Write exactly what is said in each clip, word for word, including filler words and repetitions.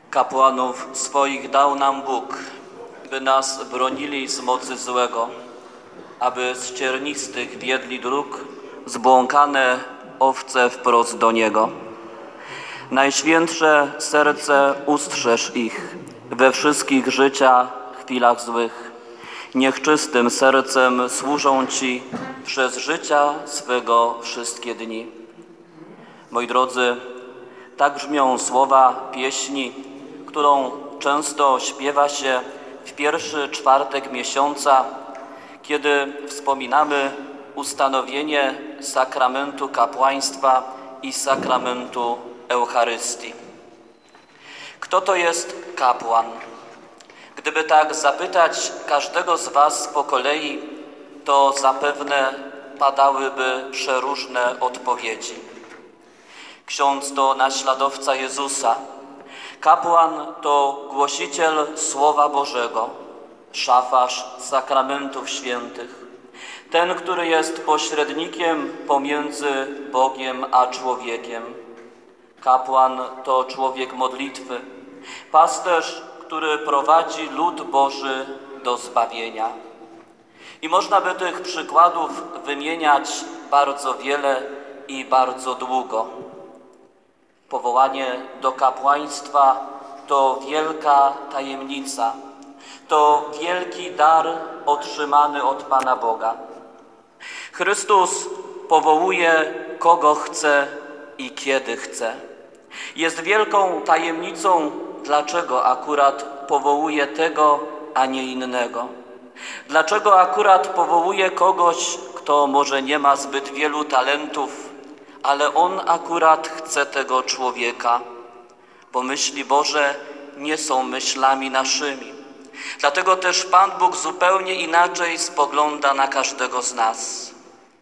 Kapłanów swoich dał nam Bóg, by nas bronili z mocy złego, aby z ciernistych wiedli dróg zbłąkane owce wprost do Niego. Najświętsze serce ustrzeż ich we wszystkich życia chwilach złych. Niech czystym sercem służą Ci przez życia swego wszystkie dni. Moi drodzy, tak brzmią słowa pieśni, którą często śpiewa się w pierwszy czwartek miesiąca, kiedy wspominamy ustanowienie sakramentu kapłaństwa i sakramentu Eucharystii. Kto to jest kapłan? Gdyby tak zapytać każdego z Was po kolei, to zapewne padałyby przeróżne odpowiedzi. Ksiądz to naśladowca Jezusa. Kapłan to głosiciel Słowa Bożego, szafarz sakramentów świętych. Ten, który jest pośrednikiem pomiędzy Bogiem a człowiekiem. Kapłan to człowiek modlitwy, pasterz, który prowadzi lud Boży do zbawienia. I można by tych przykładów wymieniać bardzo wiele i bardzo długo. Powołanie do kapłaństwa to wielka tajemnica, to wielki dar otrzymany od Pana Boga. Chrystus powołuje kogo chce i kiedy chce. Jest wielką tajemnicą, dlaczego akurat powołuje tego, a nie innego. Dlaczego akurat powołuje kogoś, kto może nie ma zbyt wielu talentów, ale On akurat chce tego człowieka, bo myśli Boże nie są myślami naszymi. Dlatego też Pan Bóg zupełnie inaczej spogląda na każdego z nas.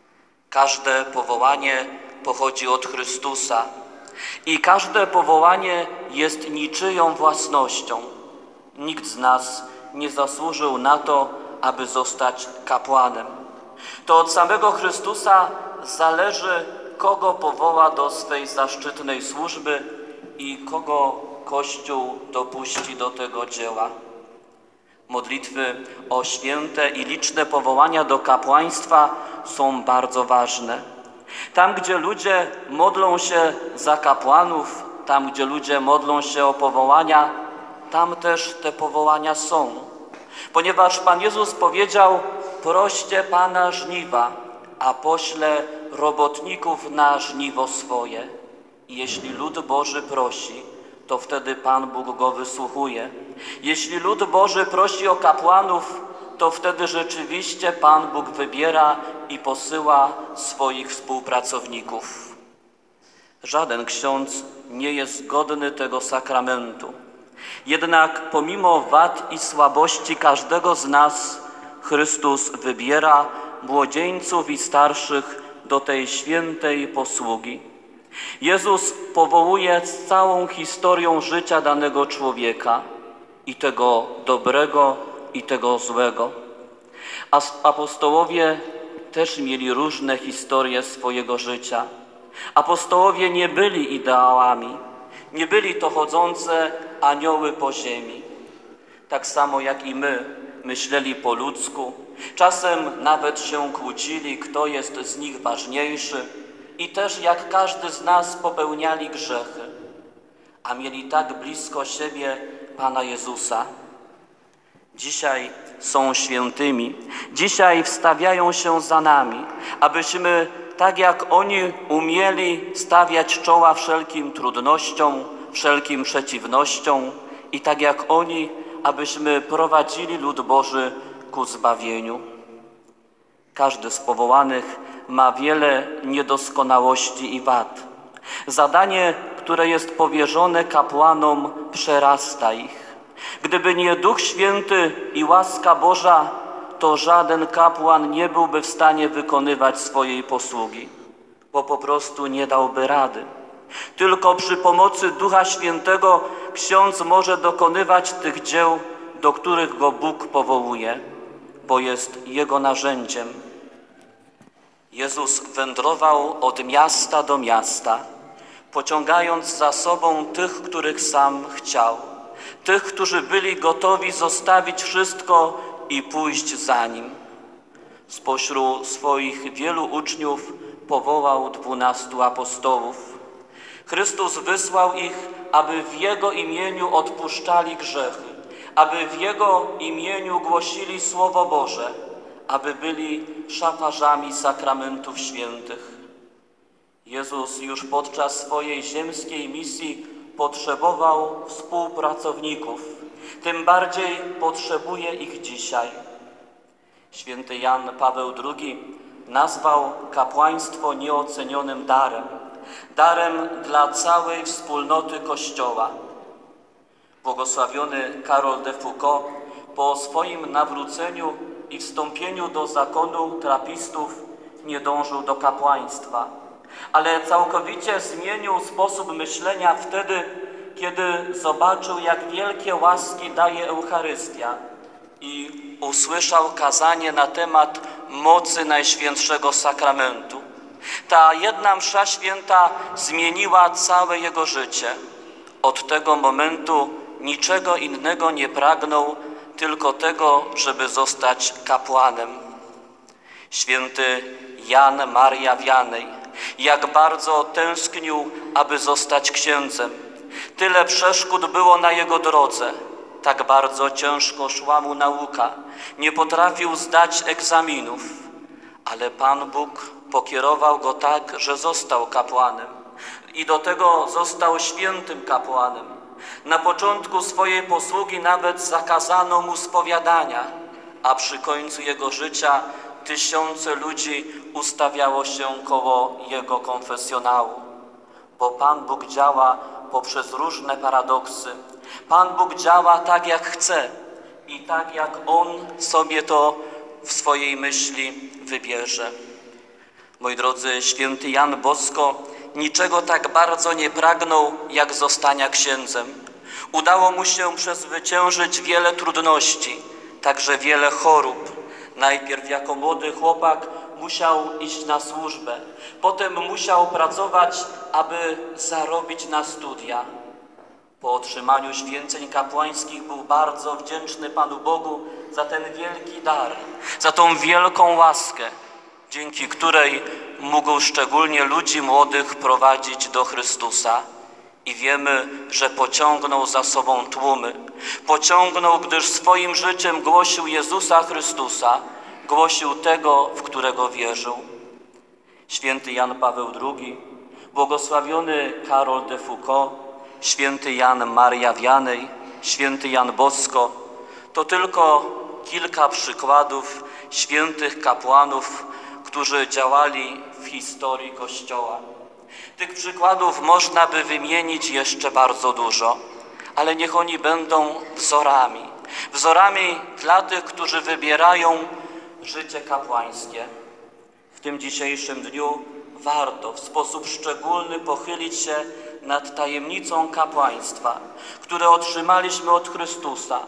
Każde powołanie pochodzi od Chrystusa i każde powołanie jest niczyją własnością. Nikt z nas nie zasłużył na to, aby zostać kapłanem. To od samego Chrystusa zależy, kogo powoła do swej zaszczytnej służby i kogo Kościół dopuści do tego dzieła. Modlitwy o święte i liczne powołania do kapłaństwa są bardzo ważne. Tam, gdzie ludzie modlą się za kapłanów, tam, gdzie ludzie modlą się o powołania, tam też te powołania są. Ponieważ Pan Jezus powiedział: proście Pana żniwa, a pośle robotników na żniwo swoje. I jeśli lud Boży prosi, to wtedy Pan Bóg go wysłuchuje. Jeśli lud Boży prosi o kapłanów, to wtedy rzeczywiście Pan Bóg wybiera i posyła swoich współpracowników. Żaden ksiądz nie jest godny tego sakramentu. Jednak pomimo wad i słabości każdego z nas, Chrystus wybiera młodzieńców i starszych do tej świętej posługi. Jezus powołuje z całą historią życia danego człowieka, i tego dobrego, i tego złego. A apostołowie też mieli różne historie swojego życia. Apostołowie nie byli ideałami, nie byli to chodzące anioły po ziemi. Tak samo jak i my myśleli po ludzku, czasem nawet się kłócili, kto jest z nich ważniejszy, i też jak każdy z nas popełniali grzechy, a mieli tak blisko siebie Pana Jezusa. Dzisiaj są świętymi, dzisiaj wstawiają się za nami, abyśmy tak jak oni umieli stawiać czoła wszelkim trudnościom, wszelkim przeciwnościom i tak jak oni, abyśmy prowadzili lud Boży ku zbawieniu. Każdy z powołanych ma wiele niedoskonałości i wad. Zadanie, które jest powierzone kapłanom, przerasta ich. Gdyby nie Duch Święty i łaska Boża, to żaden kapłan nie byłby w stanie wykonywać swojej posługi, bo po prostu nie dałby rady. Tylko przy pomocy Ducha Świętego ksiądz może dokonywać tych dzieł, do których go Bóg powołuje, bo jest Jego narzędziem. Jezus wędrował od miasta do miasta, pociągając za sobą tych, których sam chciał. tych, którzy byli gotowi zostawić wszystko i pójść za Nim. Spośród swoich wielu uczniów powołał dwunastu apostołów. Chrystus wysłał ich, aby w Jego imieniu odpuszczali grzechy, aby w Jego imieniu głosili Słowo Boże, aby byli szafarzami sakramentów świętych. Jezus już podczas swojej ziemskiej misji potrzebował współpracowników, tym bardziej potrzebuje ich dzisiaj. Święty Jan Paweł drugi nazwał kapłaństwo nieocenionym darem, darem dla całej wspólnoty Kościoła. Błogosławiony Karol de Foucauld po swoim nawróceniu i wstąpieniu do zakonu trapistów nie dążył do kapłaństwa, ale całkowicie zmienił sposób myślenia wtedy, kiedy zobaczył, jak wielkie łaski daje Eucharystia i usłyszał kazanie na temat mocy Najświętszego Sakramentu. Ta jedna msza święta zmieniła całe jego życie. Od tego momentu niczego innego nie pragnął, tylko tego, żeby zostać kapłanem. Święty Jan Maria Wianej, jak bardzo tęsknił, aby zostać księdzem. Tyle przeszkód było na jego drodze, tak bardzo ciężko szła mu nauka, nie potrafił zdać egzaminów, ale Pan Bóg pokierował go tak, że został kapłanem i do tego został świętym kapłanem. Na początku swojej posługi nawet zakazano mu spowiadania, a przy końcu jego życia tysiące ludzi ustawiało się koło jego konfesjonału. Bo Pan Bóg działa poprzez różne paradoksy. Pan Bóg działa tak, jak chce i tak, jak On sobie to w swojej myśli wybierze. Moi drodzy, święty Jan Bosko niczego tak bardzo nie pragnął, jak zostania księdzem. Udało mu się przezwyciężyć wiele trudności, także wiele chorób. Najpierw jako młody chłopak musiał iść na służbę, potem musiał pracować, aby zarobić na studia. Po otrzymaniu święceń kapłańskich był bardzo wdzięczny Panu Bogu za ten wielki dar, za tą wielką łaskę, dzięki której mógł szczególnie ludzi młodych prowadzić do Chrystusa. I wiemy, że pociągnął za sobą tłumy. Pociągnął, gdyż swoim życiem głosił Jezusa Chrystusa, głosił tego, w którego wierzył. Święty Jan Paweł drugi, błogosławiony Karol de Foucauld, święty Jan Maria Wianej, święty Jan Bosko to tylko kilka przykładów świętych kapłanów, którzy działali w historii Kościoła. Tych przykładów można by wymienić jeszcze bardzo dużo, ale niech oni będą wzorami. Wzorami dla tych, którzy wybierają życie kapłańskie. W tym dzisiejszym dniu warto w sposób szczególny pochylić się nad tajemnicą kapłaństwa, które otrzymaliśmy od Chrystusa.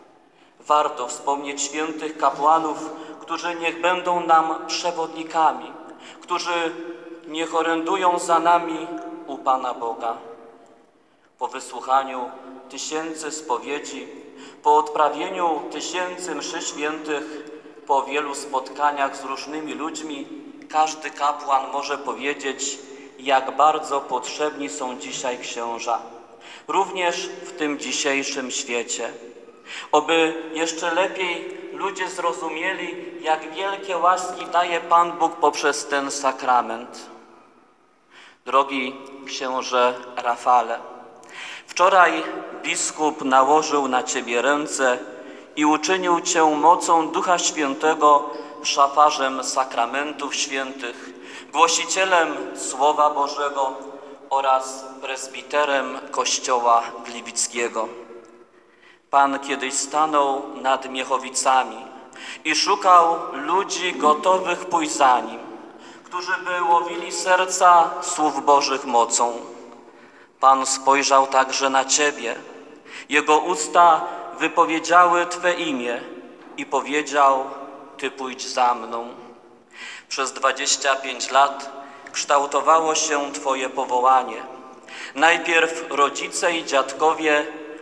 Warto wspomnieć świętych kapłanów, którzy niech będą nam przewodnikami, którzy niech orędują za nami u Pana Boga. Po wysłuchaniu tysięcy spowiedzi, po odprawieniu tysięcy mszy świętych, po wielu spotkaniach z różnymi ludźmi, każdy kapłan może powiedzieć, jak bardzo potrzebni są dzisiaj księża, również w tym dzisiejszym świecie. Oby jeszcze lepiej ludzie zrozumieli, jak wielkie łaski daje Pan Bóg poprzez ten sakrament. Drogi księże Rafale, wczoraj biskup nałożył na Ciebie ręce i uczynił Cię mocą Ducha Świętego szafarzem sakramentów świętych, głosicielem Słowa Bożego oraz prezbiterem Kościoła Gliwickiego. Pan kiedyś stanął nad Miechowicami i szukał ludzi gotowych pójść za Nim, którzy by łowili serca słów Bożych mocą. Pan spojrzał także na Ciebie. Jego usta wypowiedziały Twe imię i powiedział: Ty pójdź za mną. Przez dwadzieścia pięć lat kształtowało się Twoje powołanie. Najpierw rodzice i dziadkowie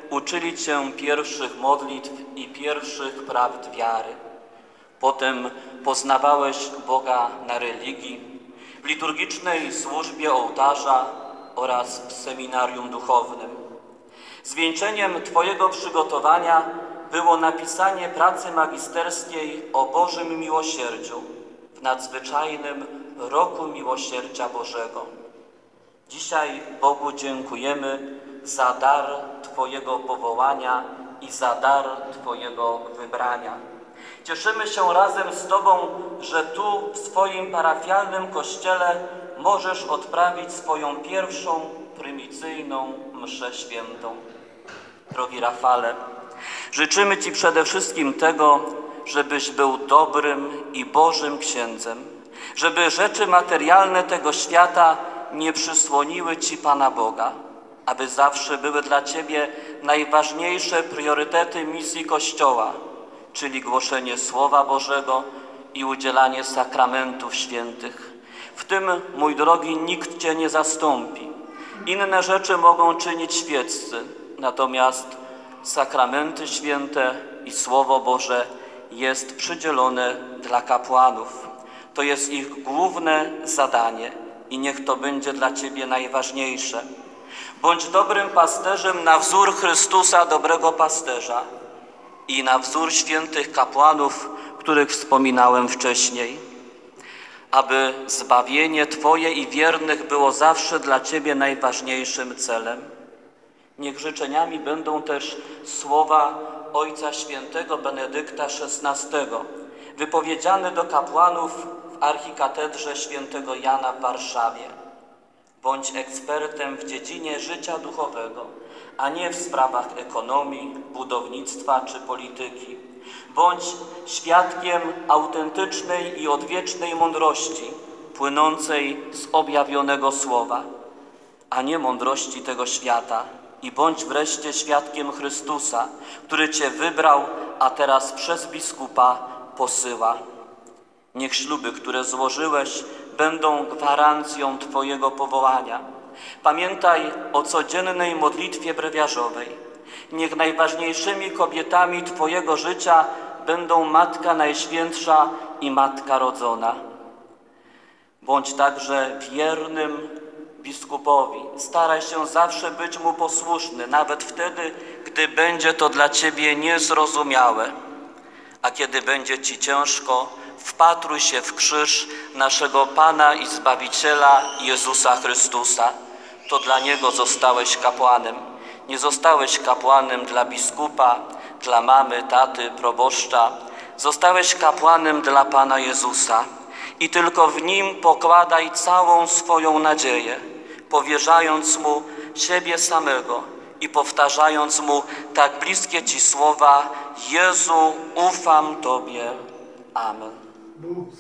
uczyli Cię pierwszych modlitw i pierwszych prawd wiary. Potem poznawałeś Boga na religii, w liturgicznej służbie ołtarza oraz w seminarium duchownym. Zwieńczeniem Twojego przygotowania było napisanie pracy magisterskiej o Bożym miłosierdziu w nadzwyczajnym roku miłosierdzia Bożego. Dzisiaj Bogu dziękujemy za dar Twojego powołania i za dar Twojego wybrania. Cieszymy się razem z Tobą, że tu w swoim parafialnym kościele możesz odprawić swoją pierwszą prymicyjną mszę świętą. Drogi Rafale, życzymy Ci przede wszystkim tego, żebyś był dobrym i Bożym księdzem, żeby rzeczy materialne tego świata nie przysłoniły Ci Pana Boga, aby zawsze były dla Ciebie najważniejsze priorytety misji Kościoła, czyli głoszenie Słowa Bożego i udzielanie sakramentów świętych. W tym, mój drogi, nikt Cię nie zastąpi. Inne rzeczy mogą czynić świeccy, natomiast sakramenty święte i Słowo Boże jest przydzielone dla kapłanów. To jest ich główne zadanie i niech to będzie dla Ciebie najważniejsze. Bądź dobrym pasterzem na wzór Chrystusa, dobrego pasterza i na wzór świętych kapłanów, których wspominałem wcześniej, aby zbawienie Twoje i wiernych było zawsze dla Ciebie najważniejszym celem. Niech życzeniami będą też słowa Ojca Świętego Benedykta szesnastego, wypowiedziane do kapłanów w archikatedrze świętego Jana w Warszawie. Bądź ekspertem w dziedzinie życia duchowego, a nie w sprawach ekonomii, budownictwa czy polityki. Bądź świadkiem autentycznej i odwiecznej mądrości płynącej z objawionego Słowa, a nie mądrości tego świata. I bądź wreszcie świadkiem Chrystusa, który Cię wybrał, a teraz przez biskupa posyła. Niech śluby, które złożyłeś, będą gwarancją Twojego powołania. Pamiętaj o codziennej modlitwie brewiarzowej. Niech najważniejszymi kobietami Twojego życia będą Matka Najświętsza i Matka Rodzona. Bądź także wiernym biskupowi. Staraj się zawsze być mu posłuszny, nawet wtedy, gdy będzie to dla Ciebie niezrozumiałe. A kiedy będzie Ci ciężko, wpatruj się w krzyż naszego Pana i Zbawiciela Jezusa Chrystusa. To dla Niego zostałeś kapłanem. Nie zostałeś kapłanem dla biskupa, dla mamy, taty, proboszcza. Zostałeś kapłanem dla Pana Jezusa i tylko w Nim pokładaj całą swoją nadzieję, powierzając Mu siebie samego i powtarzając Mu tak bliskie Ci słowa: Jezu, ufam Tobie. Amen.